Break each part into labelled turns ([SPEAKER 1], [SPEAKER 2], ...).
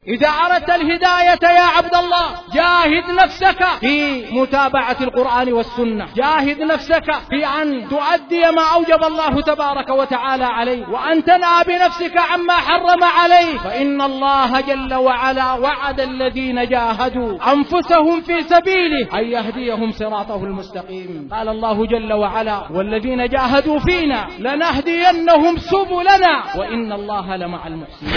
[SPEAKER 1] إذا أردت الهداية يا عبد الله جاهد نفسك في متابعة القرآن والسنة، جاهد نفسك في أن تؤدي ما أوجب الله تبارك وتعالى عليه، وأن تنأى بنفسك عما حرم عليه، فإن الله جل وعلا وعد الذين جاهدوا أنفسهم في سبيله أن يهديهم صراطه المستقيم. قال الله جل وعلا والذين جاهدوا فينا لنهدينهم سبلنا وإن الله لمع المحسنين.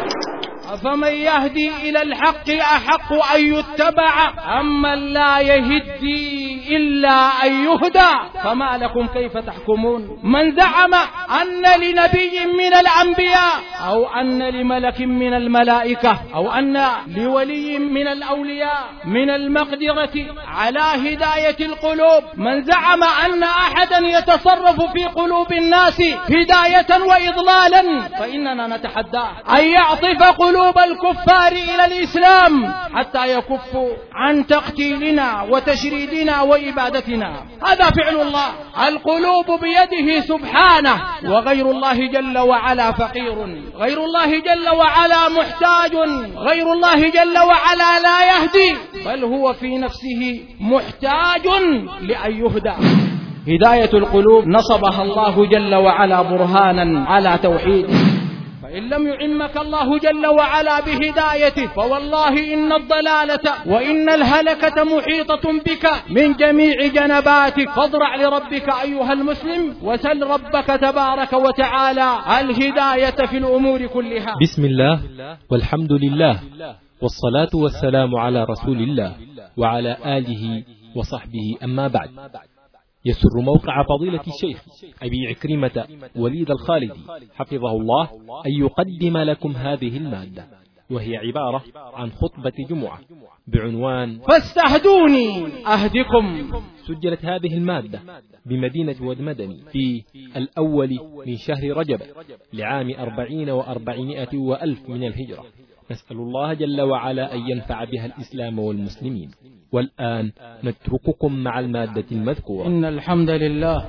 [SPEAKER 1] أفمن يهدي إلى الحق أحق أن يتبع أمن لا يهدي إلا أن يهدى فما لكم كيف تحكمون. من زعم أن لنبي من الأنبياء أو أن لملك من الملائكة أو أن لولي من الأولياء من المقدرة على هداية القلوب، من زعم أن أحدا يتصرف في قلوب الناس هداية وإضلالا، فإننا نتحداه أن يعطف قلوب الكفار إلى الإسلام حتى يكفوا عن تقتيلنا وتشريدنا وإبادتنا. هذا فعل الله، القلوب بيده سبحانه، وغير الله جل وعلا فقير، غير الله جل وعلا محتاج، غير الله جل وعلا لا يهدي، بل هو في نفسه محتاج لأن يهدى. هداية القلوب نصبها الله جل وعلا برهانا على توحيده، فإن لم يعمك الله جل وعلا بهدايته فوالله إن الضلالة وإن الهلكة محيطة بك من جميع جنباتك. فاضرع لربك أيها المسلم وسل ربك تبارك وتعالى الهداية في الأمور كلها.
[SPEAKER 2] بسم الله والحمد لله والصلاة والسلام على رسول الله وعلى آله وصحبه، أما بعد. يسر موقع فضيلة الشيخ أبي عكرمة وليد الخالدي حفظه الله أن يقدم لكم هذه المادة، وهي عبارة عن خطبة جمعة بعنوان
[SPEAKER 1] فاستهدوني أهدكم.
[SPEAKER 2] سجلت هذه المادة بمدينة ودمدني في الأول من شهر رجب لعام 40 و400 وألف من الهجرة. نسأل الله جل وعلا أن ينفع بها الإسلام والمسلمين. والآن نترككم مع المادة المذكورة.
[SPEAKER 1] إن الحمد لله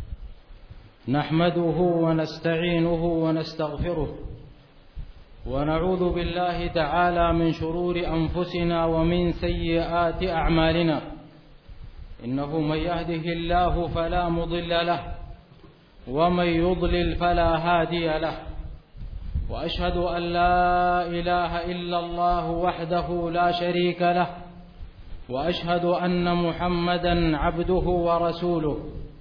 [SPEAKER 1] نحمده ونستعينه ونستغفره ونعوذ بالله تعالى من شرور أنفسنا ومن سيئات أعمالنا. إنه من يهده الله فلا مضل له ومن يضلل فلا هادي له، وأشهد أن لا إله إلا الله وحده لا شريك له، وأشهد أن محمدا عبده ورسوله.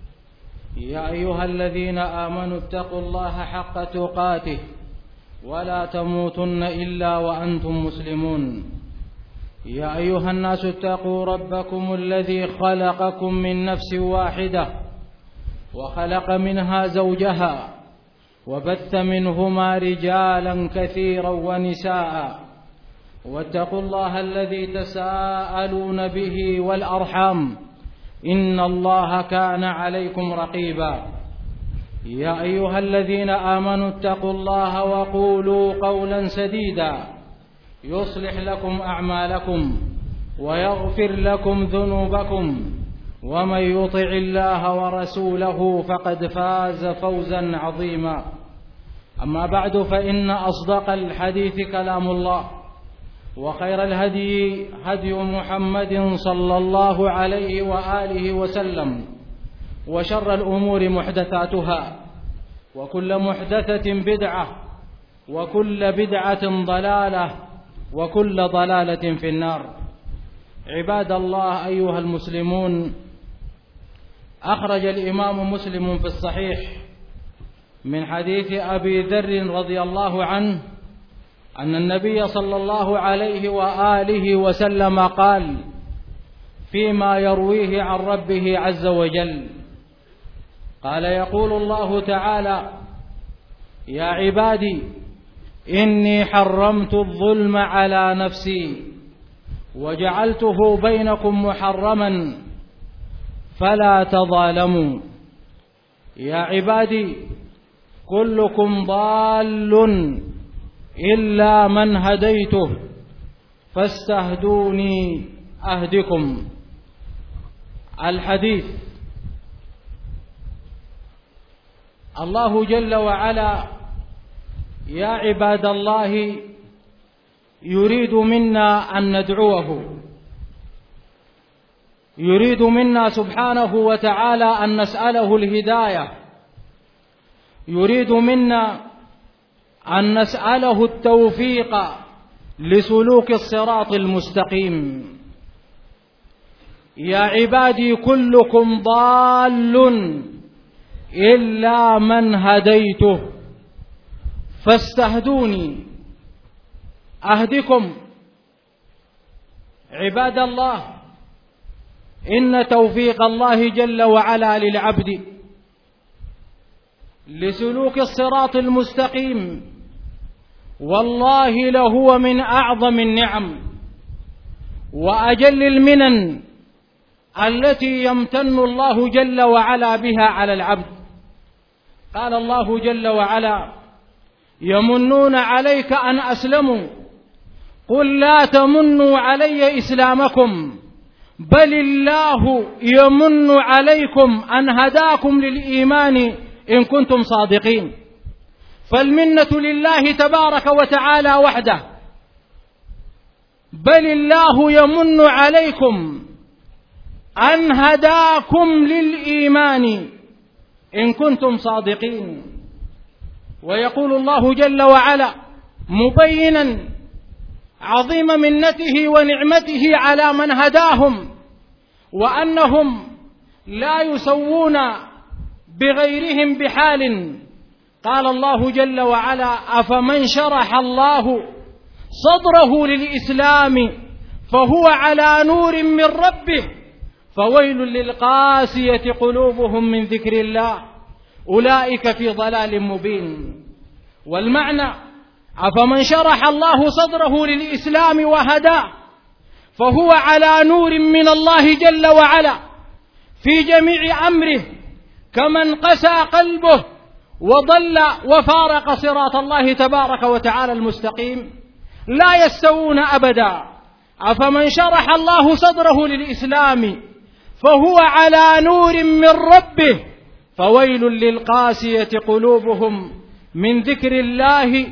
[SPEAKER 1] يا أيها الذين آمنوا اتقوا الله حق تقاته ولا تموتن إلا وأنتم مسلمون. يا أيها الناس اتقوا ربكم الذي خلقكم من نفس واحدة وخلق منها زوجها وبث منهما رجالا كثيرا ونساء، واتقوا الله الذي تساءلون به والأرحام إن الله كان عليكم رقيبا. يا أيها الذين آمنوا اتقوا الله وقولوا قولا سديدا يصلح لكم أعمالكم ويغفر لكم ذنوبكم، ومن يطع الله ورسوله فقد فاز فوزا عظيما. أما بعد، فإن أصدق الحديث كلام الله، وخير الهدي هدي محمد صلى الله عليه وآله وسلم، وشر الأمور محدثاتها، وكل محدثة بدعة، وكل بدعة ضلالة، وكل ضلالة في النار. عباد الله أيها المسلمون، أخرج الإمام مسلم في الصحيح من حديث أبي ذر رضي الله عنه أن النبي صلى الله عليه وآله وسلم قال فيما يرويه عن ربه عز وجل، قال يقول الله تعالى: يا عبادي إني حرمت الظلم على نفسي وجعلته بينكم محرما فلا تظالموا. يا عبادي كلكم ضال إلا من هديته فاستهدوني أهدكم. الحديث. الله جل وعلا يا عباد الله يريد منا أن ندعوه، يريد منا سبحانه وتعالى أن نسأله الهداية، يريد منا أن نسأله التوفيق لسلوك الصراط المستقيم. يا عبادي كلكم ضال إلا من هديته فاستهدوني أهدكم. عباد الله، إن توفيق الله جل وعلا للعبد لسلوك الصراط المستقيم والله لهو من أعظم النعم وأجل المنن التي يمتن الله جل وعلا بها على العبد. قال الله جل وعلا: يمنون عليك أن أسلموا قل لا تمنوا علي إسلامكم بل الله يمن عليكم أن هداكم للإيمان إن كنتم صادقين. فالمنة لله تبارك وتعالى وحده، بل الله يمن عليكم أن هداكم للإيمان إن كنتم صادقين. ويقول الله جل وعلا مبينا عظيم منته ونعمته على من هداهم وأنهم لا يسوون بغيرهم بحال. قال الله جل وعلا: أفمن شرح الله صدره للإسلام فهو على نور من ربه فويل للقاسية قلوبهم من ذكر الله أولئك في ضلال مبين. والمعنى: أفمن شرح الله صدره للإسلام وهداه فهو على نور من الله جل وعلا في جميع أمره، كمن قسى قلبه وضل وفارق صراط الله تبارك وتعالى المستقيم لا يستوون أبدا. أفمن شرح الله صدره للإسلام فهو على نور من ربه فويل للقاسية قلوبهم من ذكر الله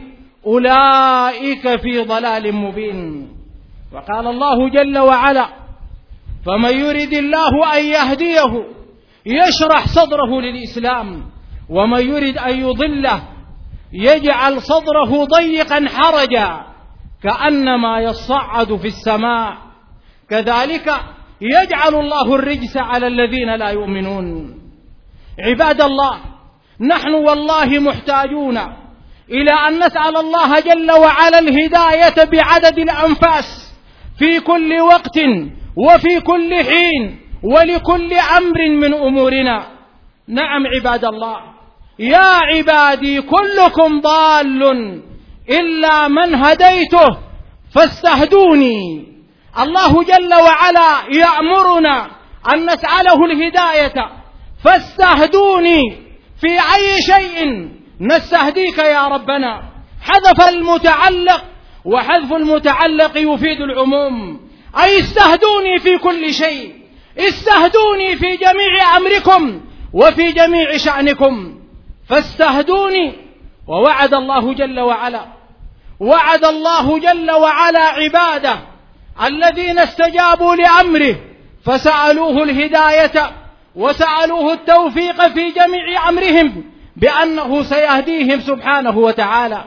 [SPEAKER 1] أولئك في ضلال مبين. وقال الله جل وعلا: فمن يرد الله أن يهديه يشرح صدره للإسلام ومن يرد أن يضله يجعل صدره ضيقا حرجا كأنما يصعد في السماء كذلك يجعل الله الرجس على الذين لا يؤمنون. عباد الله، نحن والله محتاجون إلى أن نسأل الله جل وعلا الهداية بعدد الأنفاس في كل وقت وفي كل حين ولكل أمر من أمورنا. نعم عباد الله، يا عبادي كلكم ضال إلا من هديته فاستهدوني. الله جل وعلا يأمرنا أن نسأله الهداية، فاستهدوني في أي شيء نستهديك يا ربنا. حذف المتعلق، وحذف المتعلق يفيد العموم، أي استهدوني في كل شيء، استهدوني في جميع أمركم وفي جميع شأنكم، فاستهدوني. ووعد الله جل وعلا، وعد الله جل وعلا عباده الذين استجابوا لأمره فسألوه الهداية وسألوه التوفيق في جميع أمرهم بأنه سيهديهم سبحانه وتعالى.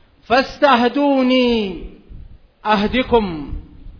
[SPEAKER 1] فاستهدوني أهدكم،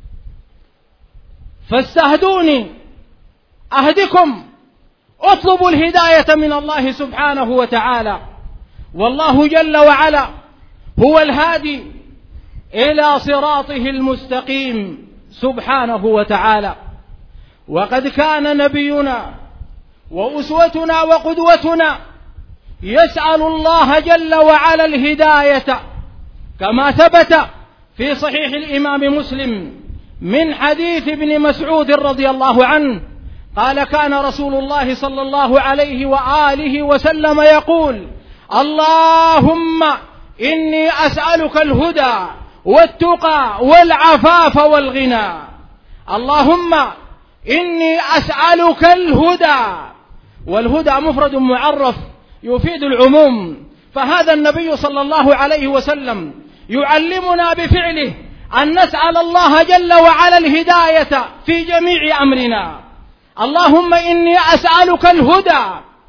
[SPEAKER 1] فاستهدوني أهدكم. اطلبوا الهداية من الله سبحانه وتعالى، والله جل وعلا هو الهادي إلى صراطه المستقيم سبحانه وتعالى. وقد كان نبينا وأسوتنا وقدوتنا يسأل الله جل وعلا الهداية، كما ثبت في صحيح الإمام مسلم من حديث ابن مسعود رضي الله عنه قال: كان رسول الله صلى الله عليه وآله وسلم يقول: اللهم إني أسألك الهدى والتقى والعفاف والغنى. اللهم إني أسألك الهدى، والهدى مفرد معرف يفيد العموم، فهذا النبي صلى الله عليه وسلم يعلمنا بفعله أن نسأل الله جل وعلا الهداية في جميع أمرنا. اللهم إني أسألك الهدى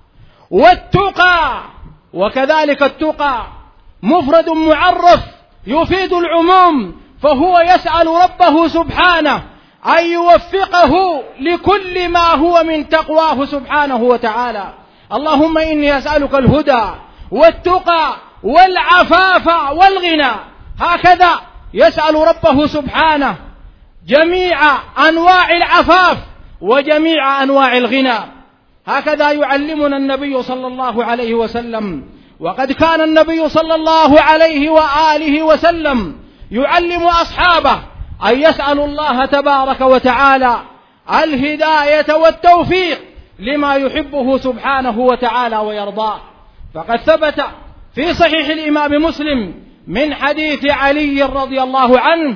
[SPEAKER 1] والتقى. وكذلك التقى مفرد معرف يفيد العموم، فهو يسأل ربه سبحانه أن يوفقه لكل ما هو من تقواه سبحانه وتعالى. اللهم إني أسألك الهدى والتقى والعفاف والغنى. هكذا يسأل ربه سبحانه جميع أنواع العفاف وجميع أنواع الغنى. هكذا يعلمنا النبي صلى الله عليه وسلم. وقد كان النبي صلى الله عليه وآله وسلم يعلم أصحابه أن يسألوا الله تبارك وتعالى الهداية والتوفيق لما يحبه سبحانه وتعالى ويرضاه. فقد ثبت في صحيح الإمام مسلم من حديث علي رضي الله عنه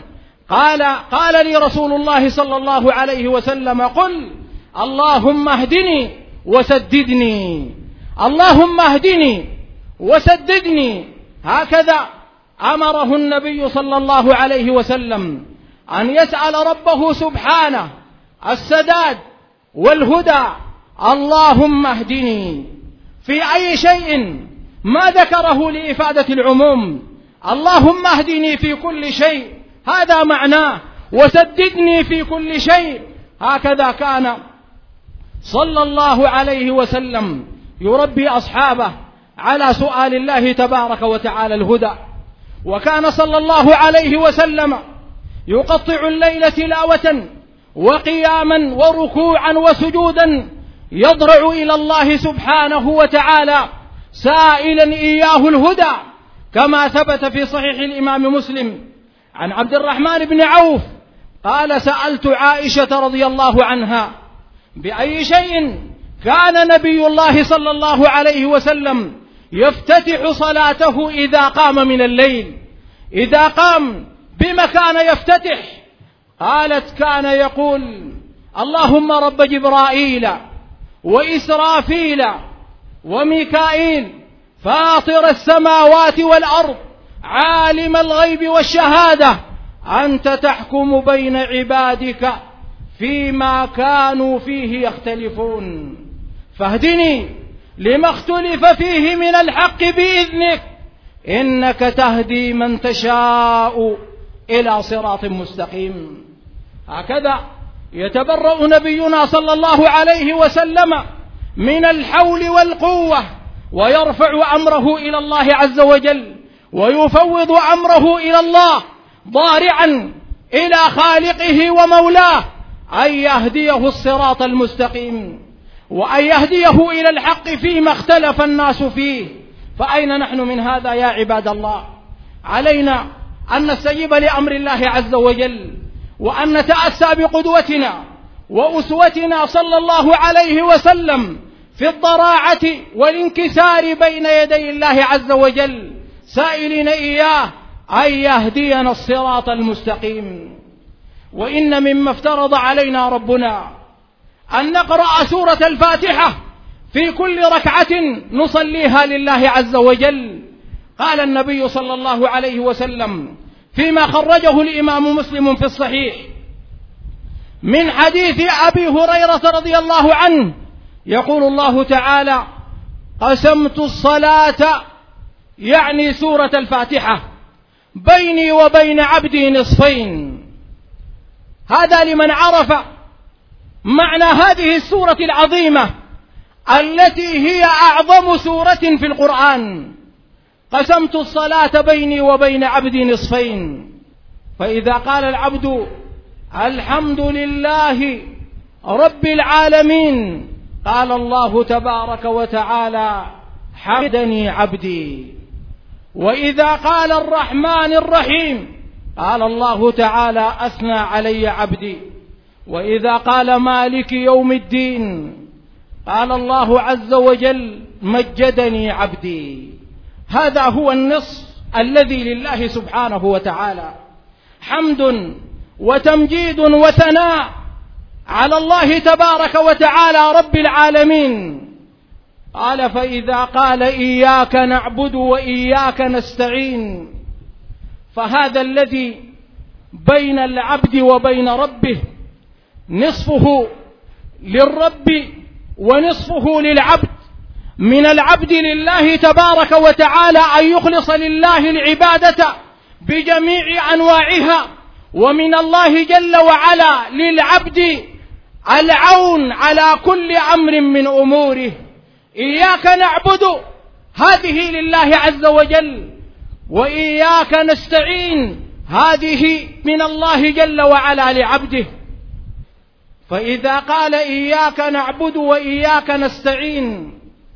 [SPEAKER 1] قال لي رسول الله صلى الله عليه وسلم: قل اللهم اهدني وسددني، اللهم اهدني وسددني. هكذا أمره النبي صلى الله عليه وسلم أن يسأل ربه سبحانه السداد والهدى. اللهم اهدني في أي شيء ما ذكره لإفادة العموم. اللهم اهدني في كل شيء، هذا معناه، وسددني في كل شيء. هكذا كان صلى الله عليه وسلم يربي أصحابه على سؤال الله تبارك وتعالى الهدى. وكان صلى الله عليه وسلم يقطع الليل تلاوة وقياما وركوعا وسجودا يضرع إلى الله سبحانه وتعالى سائلا إياه الهدى، كما ثبت في صحيح الإمام مسلم عن عبد الرحمن بن عوف قال: سألت عائشة رضي الله عنها بأي شيء كان نبي الله صلى الله عليه وسلم يفتتح صلاته إذا قام من الليل، إذا قام بما كان يفتتح؟ قالت: كان يقول: اللهم رب جبرائيل وإسرافيل وميكائيل فاطر السماوات والأرض عالم الغيب والشهادة أنت تحكم بين عبادك فيما كانوا فيه يختلفون، فاهدني لما اختلف فيه من الحق بإذنك إنك تهدي من تشاء إلى صراط مستقيم. هكذا يتبرأ نبينا صلى الله عليه وسلم من الحول والقوة، ويرفع أمره إلى الله عز وجل، ويفوض أمره إلى الله ضارعا إلى خالقه ومولاه أن يهديه الصراط المستقيم، وأن يهديه إلى الحق فيما اختلف الناس فيه. فأين نحن من هذا يا عباد الله؟ علينا أن نستجيب لأمر الله عز وجل، وأن نتأسى بقدوتنا وأسوتنا صلى الله عليه وسلم في الضراعة والانكسار بين يدي الله عز وجل، سائلين إياه أن يهدينا الصراط المستقيم. وإن مما افترض علينا ربنا أن نقرأ سورة الفاتحة في كل ركعة نصليها لله عز وجل. قال النبي صلى الله عليه وسلم فيما خرجه الإمام مسلم في الصحيح من حديث أبي هريرة رضي الله عنه، يقول الله تعالى: قسمت الصلاة، يعني سورة الفاتحة، بيني وبين عبدي نصفين. هذا لمن عرف معنى هذه السورة العظيمة التي هي أعظم سورة في القرآن. قسمت الصلاة بيني وبين عبدي نصفين، فإذا قال العبد الحمد لله رب العالمين قال الله تبارك وتعالى: حمدني عبدي. وإذا قال الرحمن الرحيم قال الله تعالى: أثنى علي عبدي. وإذا قال مالك يوم الدين قال الله عز وجل: مجدني عبدي. هذا هو النصف الذي لله سبحانه وتعالى، حمد وتمجيد وثناء على الله تبارك وتعالى رب العالمين. قال: فإذا قال إياك نعبد وإياك نستعين، فهذا الذي بين العبد وبين ربه، نصفه للرب ونصفه للعبد. من العبد لله تبارك وتعالى أن يخلص لله العبادة بجميع أنواعها، ومن الله جل وعلا للعبد العون على كل أمر من أموره. إياك نعبد هذه لله عز وجل، وإياك نستعين هذه من الله جل وعلا لعبده. فإذا قال إياك نعبد وإياك نستعين،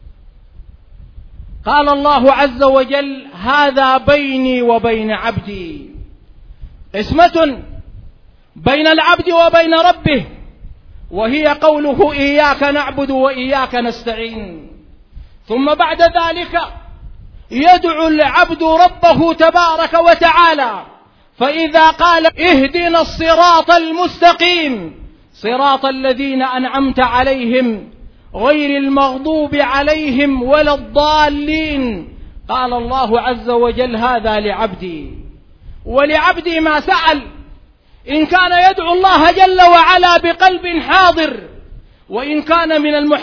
[SPEAKER 1] قال الله عز وجل هذا بيني وبين عبدي، قسمة بين العبد وبين ربه، وهي قوله إياك نعبد وإياك نستعين. ثم بعد ذلك يدعو العبد ربه تبارك وتعالى، فإذا قال اهدنا الصراط المستقيم صراط الذين أنعمت عليهم غير المغضوب عليهم ولا الضالين، قال الله عز وجل هذا لعبدي. ولعبدي ما سأل، إن كان يدعو الله جل وعلا بقلب حاضر، وإن كان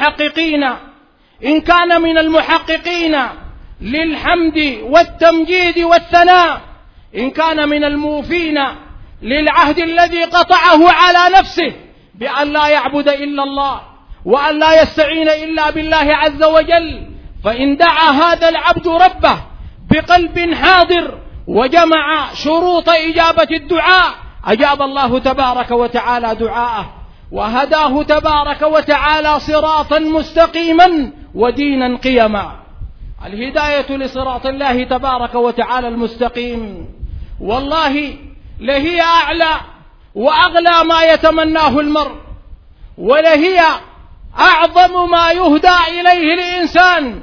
[SPEAKER 1] من المحققين للحمد والتمجيد والثناء، إن كان من الموفين للعهد الذي قطعه على نفسه بأن لا يعبد إلا الله وأن لا يستعين إلا بالله عز وجل، فإن دعا هذا العبد ربه بقلب حاضر وجمع شروط إجابة الدعاء، أجاب الله تبارك وتعالى دعاءه، وهداه تبارك وتعالى صراطا مستقيما ودينا قيما. الهداية لصراط الله تبارك وتعالى المستقيم والله لهي أعلى وأغلى ما يتمناه المرء، ولهي أعظم ما يهدى إليه الإنسان.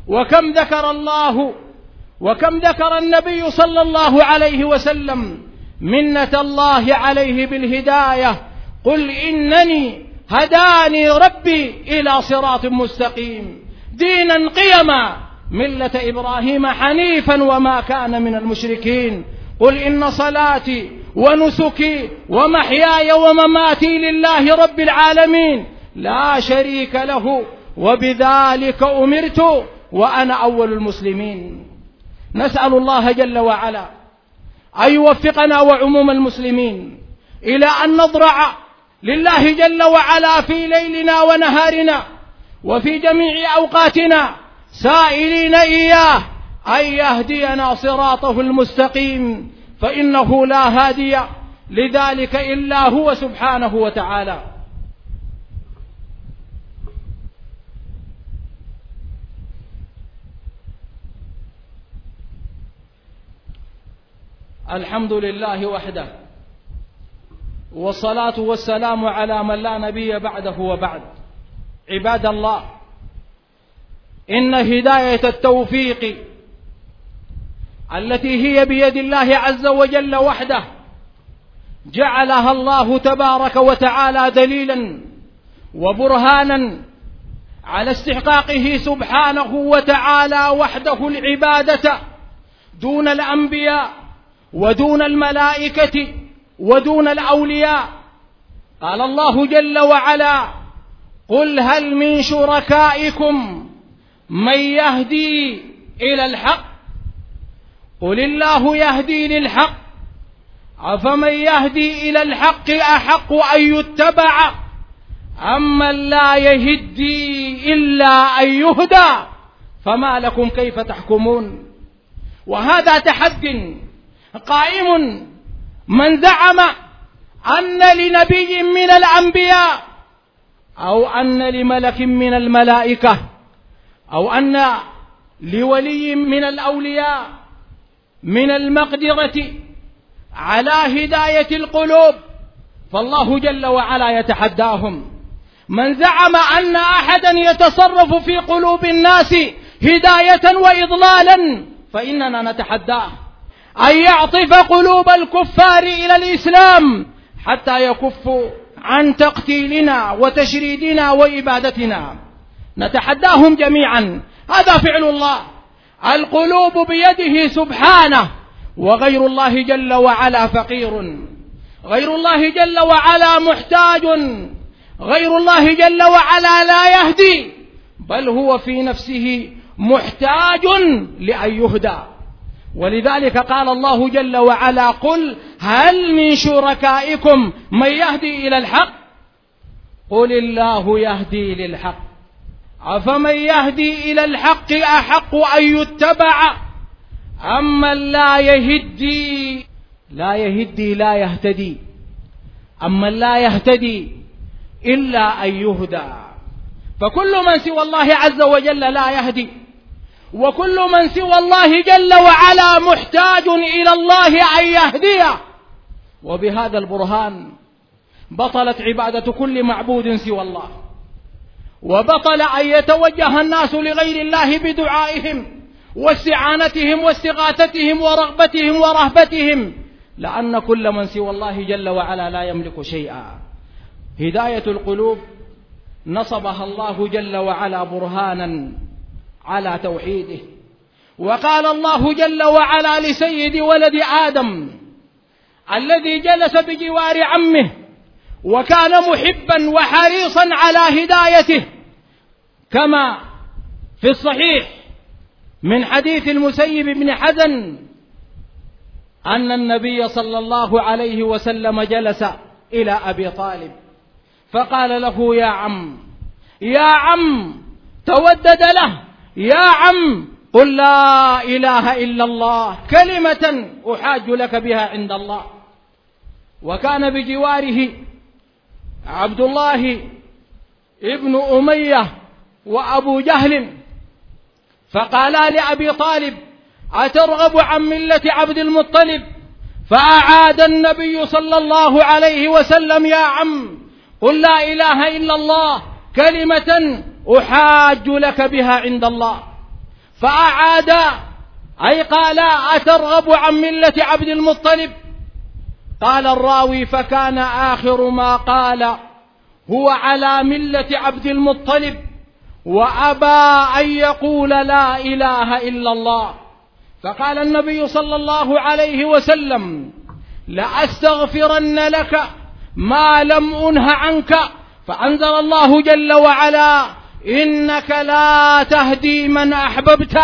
[SPEAKER 1] وكم ذكر النبي صلى الله عليه وسلم منة الله عليه بالهداية، قل إنني هداني ربي إلى صراط مستقيم دينا قيما ملة إبراهيم حنيفا وما كان من المشركين، قل إن صلاتي ونسكي ومحياي ومماتي لله رب العالمين لا شريك له وبذلك أمرت وأنا أول المسلمين. نسأل الله جل وعلا أن يوفقنا وعموم المسلمين إلى أن نضرع لله جل وعلا في ليلنا ونهارنا وفي جميع أوقاتنا، سائلين إياه أن يهدينا صراطه المستقيم، فإنه لا هادي لذلك إلا هو سبحانه وتعالى. الحمد لله وحده، والصلاة والسلام على من لا نبي بعده وبعد. عباد الله، إن هداية التوفيق التي هي بيد الله عز وجل وحده جعلها الله تبارك وتعالى دليلا وبرهانا على استحقاقه سبحانه وتعالى وحده العبادة دون الأنبياء ودون الملائكة ودون الأولياء. قال الله جل وعلا: قل هل من شركائكم من يهدي إلى الحق قل الله يهدي للحق أفمن يهدي إلى الحق أحق أن يتبع أمن لا يهدي إلا أن يهدى فما لكم كيف تحكمون. وهذا تحد قائم من زعم أن لنبي من الأنبياء أو أن لملك من الملائكة أو أن لولي من الأولياء من المقدرة على هداية القلوب، فالله جل وعلا يتحداهم. من زعم أن أحدا يتصرف في قلوب الناس هداية وإضلالا فإننا نتحداه أن يعطف قلوب الكفار إلى الإسلام حتى يكفوا عن تقتيلنا وتشريدنا وإبادتنا. نتحداهم جميعا، هذا فعل الله، القلوب بيده سبحانه، وغير الله جل وعلا فقير. غير الله جل وعلا محتاج، غير الله جل وعلا لا يهدي، بل هو في نفسه محتاج لأن يهدى. ولذلك قال الله جل وعلا: قل هل من شركائكم من يهدي إلى الحق؟ قل الله يهدي للحق، أفمن يهدي إلى الحق أحق أن يتبع أما لا يهدي لا يهتدي، أما لا يهتدي إلا أن يهدى. فكل من سوى الله عز وجل لا يهدي، وكل من سوى الله جل وعلا محتاج إلى الله أن يهديه. وبهذا البرهان بطلت عبادة كل معبود سوى الله، وبطل أن يتوجه الناس لغير الله بدعائهم واستعانتهم واستغاثتهم ورغبتهم ورهبتهم، لأن كل من سوى الله جل وعلا لا يملك شيئا. هداية القلوب نصبها الله جل وعلا برهانا على توحيده. وقال الله جل وعلا لسيد ولد آدم الذي جلس بجوار عمه وكان محبا وحريصا على هدايته، كما في الصحيح من حديث المسيب بن حزن أن النبي صلى الله عليه وسلم جلس إلى أبي طالب فقال له: يا عم، تودد له: يا عم، قل لا إله إلا الله كلمة أحاج لك بها عند الله. وكان بجواره عبد الله ابن أمية وأبو جهل، فقالا لأبي طالب: أترغب عن ملة عبد المطلب؟ فأعاد النبي صلى الله عليه وسلم: يا عم، قل لا إله إلا الله كلمة أحاج لك بها عند الله. فأعاد أي قالا: أترغب عن ملة عبد المطلب؟ قال الراوي: فكان آخر ما قال: هو على ملة عبد المطلب، وأبى أن يقول لا إله إلا الله. فقال النبي صلى الله عليه وسلم: لأستغفرن لك ما لم أنه عنك. فأنزل الله جل وعلا: إنك لا تهدي من أحببت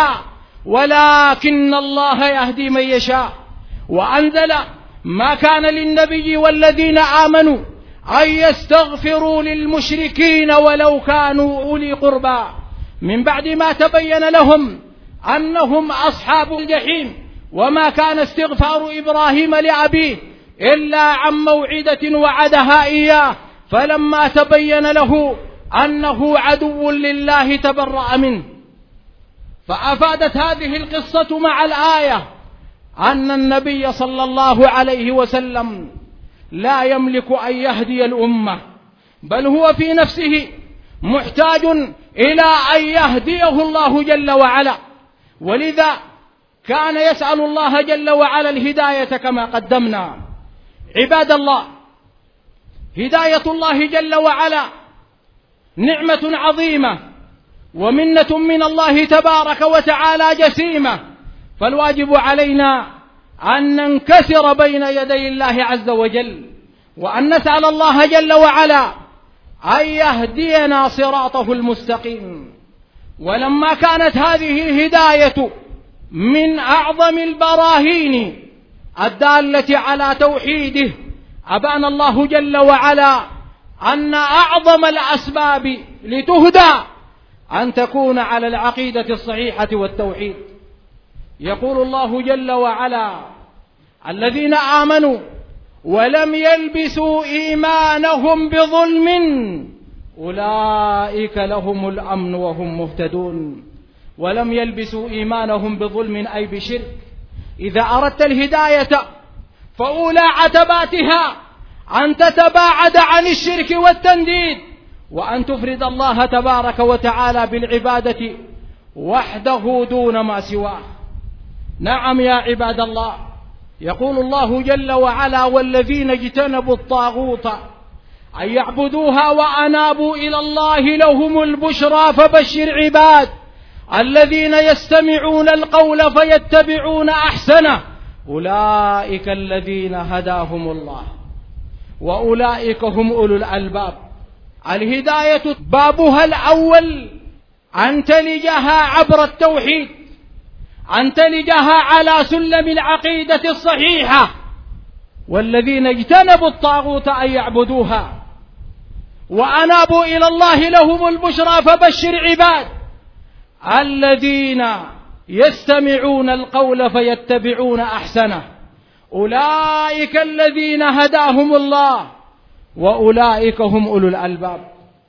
[SPEAKER 1] ولكن الله يهدي من يشاء. وأنزل: ما كان للنبي والذين آمنوا أن يستغفروا للمشركين ولو كانوا أولي قربى من بعد ما تبين لهم أنهم أصحاب الجحيم. وما كان استغفار إبراهيم لأبيه إلا عن موعدة وعدها إياه، فلما تبين له أنه عدو لله تبرأ منه. فأفادت هذه القصة مع الآية أن النبي صلى الله عليه وسلم لا يملك أن يهدي الأمة، بل هو في نفسه محتاج إلى أن يهديه الله جل وعلا. ولذا كان يسأل الله جل وعلا الهداية كما قدمنا. عباد الله، هداية الله جل وعلا نعمة عظيمة ومنة من الله تبارك وتعالى جسيمة، فالواجب علينا أن ننكسر بين يدي الله عز وجل وأن نسأل الله جل وعلا أن يهدينا صراطه المستقيم. ولما كانت هذه الهداية من أعظم البراهين الدالة على توحيده، أبان الله جل وعلا أن أعظم الأسباب لتهدى أن تكون على العقيدة الصحيحة والتوحيد. يقول الله جل وعلا: الذين آمنوا ولم يلبسوا إيمانهم بظلم أولئك لهم الأمن وهم مهتدون. ولم يلبسوا إيمانهم بظلم أي بشرك. إذا أردت الهداية فأولى عتباتها أن تتباعد عن الشرك والتنديد، وأن تفرد الله تبارك وتعالى بالعبادة وحده دون ما سواه. نعم يا عباد الله، يقول الله جل وعلا: والذين اجتنبوا الطاغوت أن يعبدوها وأنابوا إلى الله لهم البشرى فبشر عباد الذين يستمعون القول فيتبعون أحسنه أولئك الذين هداهم الله. وأولئك هم أولو الألباب. الهداية بابها الأول أن تلجها عبر التوحيد، أن تلجها على سلم العقيدة الصحيحة، والذين اجتنبوا الطاغوت أن يعبدوها وأنابوا إلى الله لهم البشرى. فبشر عباد الذين يستمعون القول فيتبعون أحسنه، أولئك الذين هداهم الله وأولئك هم أولو الألباب.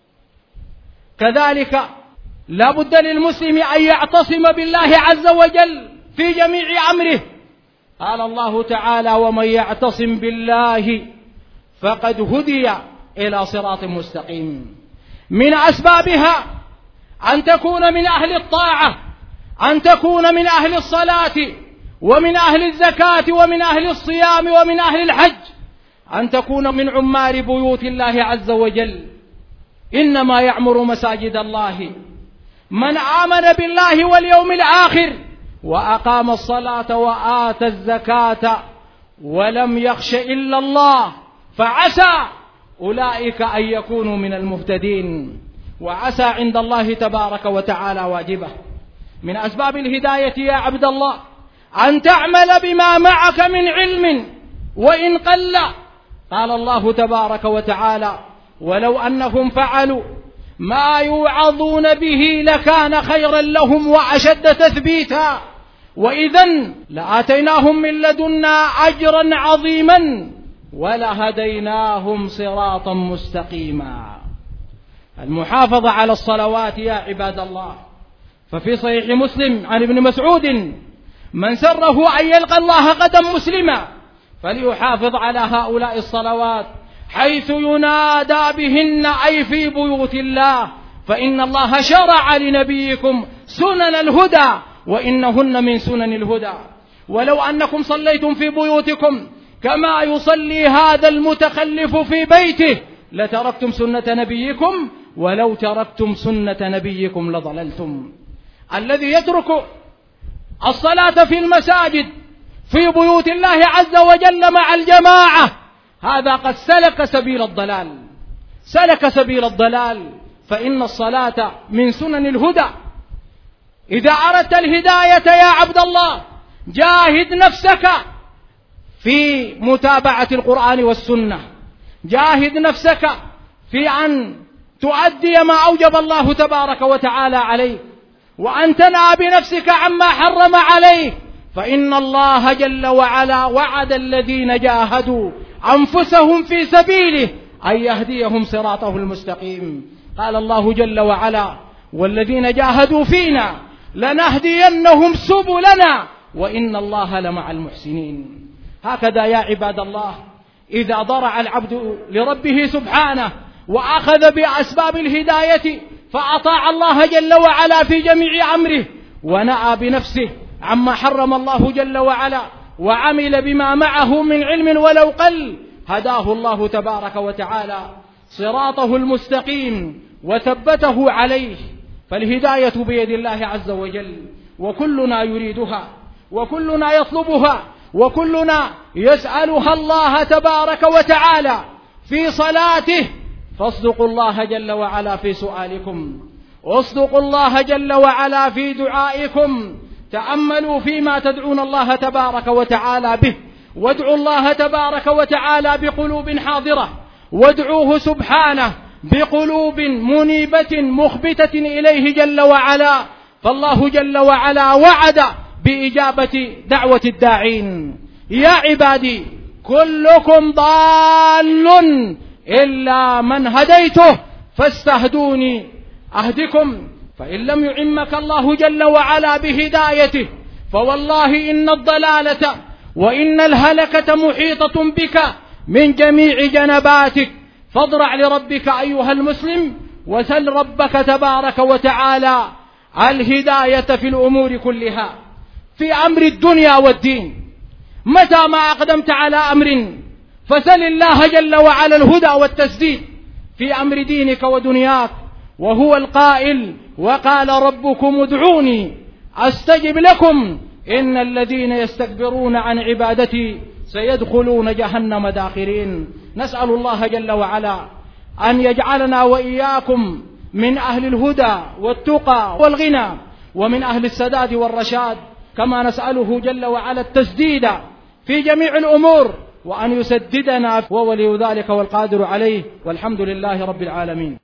[SPEAKER 1] كذلك لا بد للمسلم أن يعتصم بالله عز وجل في جميع أمره. قال الله تعالى: ومن يعتصم بالله فقد هدي إلى صراط مستقيم. من أسبابها أن تكون من أهل الطاعة، أن تكون من أهل الصلاة ومن أهل الزكاة ومن أهل الصيام ومن أهل الحج، أن تكون من عمار بيوت الله عز وجل. إنما يعمر مساجد الله من آمن بالله واليوم الآخر وأقام الصلاة وآتى الزكاة ولم يخش إلا الله، فعسى أولئك أن يكونوا من المهتدين. وعسى عند الله تبارك وتعالى واجبة. من أسباب الهداية يا عبد الله أن تعمل بما معك من علم وإن قل. قال الله تبارك وتعالى: ولو أنهم فعلوا ما يوعظون به لكان خيرا لهم وأشد تثبيتا وإذن لآتيناهم من لدنا أجرا عظيما ولهديناهم صراطا مستقيما. المحافظة على الصلوات يا عباد الله، ففي صحيح مسلم عن ابن مسعود: من سره أن يلقى الله غدا مسلما فليحافظ على هؤلاء الصلوات حيث ينادى بهن، أي في بيوت الله، فإن الله شرع لنبيكم سنن الهدى وإنهن من سنن الهدى. ولو أنكم صليتم في بيوتكم كما يصلي هذا المتخلف في بيته لتركتم سنة نبيكم، ولو تركتم سنة نبيكم لضللتم. الذي يترك الصلاة في المساجد في بيوت الله عز وجل مع الجماعة هذا قد سلك سبيل الضلال، سلك سبيل الضلال، فإن الصلاة من سنن الهدى. إذا أردت الهداية يا عبد الله جاهد نفسك في متابعة القرآن والسنة، جاهد نفسك في أن تؤدي ما أوجب الله تبارك وتعالى عليك، وأن تنأى بنفسك عما حرم عليك، فإن الله جل وعلا وعد الذين جاهدوا أنفسهم في سبيله أن يهديهم صراطه المستقيم. قال الله جل وعلا: والذين جاهدوا فينا لنهدينهم سبلنا وإن الله لمع المحسنين. هكذا يا عباد الله إذا ضرع العبد لربه سبحانه وأخذ بأسباب الهداية فأطاع الله جل وعلا في جميع أمره ونأى بنفسه عما حرم الله جل وعلا وعمل بما معه من علم ولو قل، هداه الله تبارك وتعالى صراطه المستقيم وثبته عليه. فالهداية بيد الله عز وجل، وكلنا يريدها وكلنا يطلبها وكلنا يسألها الله تبارك وتعالى في صلاته. فاصدقوا الله جل وعلا في سؤالكم، واصدقوا الله جل وعلا في دعائكم، تأملوا فيما تدعون الله تبارك وتعالى به، وادعوا الله تبارك وتعالى بقلوب حاضرة، وادعوه سبحانه بقلوب منيبة مخبتة إليه جل وعلا، فالله جل وعلا وعد بإجابة دعوة الداعين. يا عبادي كلكم ضال إلا من هديته فاستهدوني أهدكم. فإن لم يعمك الله جل وعلا بهدايته فوالله إن الضلالة وإن الهلكة محيطة بك من جميع جنباتك. فاضرع لربك أيها المسلم وسل ربك تبارك وتعالى الهداية في الأمور كلها، في أمر الدنيا والدين. متى ما أقدمت على أمر فسل الله جل وعلا الهدى والتسديد في أمر دينك ودنياك، وهو القائل: وقال ربكم ادعوني أستجب لكم إن الذين يستكبرون عن عبادتي سيدخلون جهنم داخرين. نسأل الله جل وعلا أن يجعلنا وإياكم من أهل الهدى والتقى والغنى ومن أهل السداد والرشاد، كما نسأله جل وعلا التسديد في جميع الأمور، وأن يسددنا، وولي ذلك والقادر عليه، والحمد لله رب العالمين.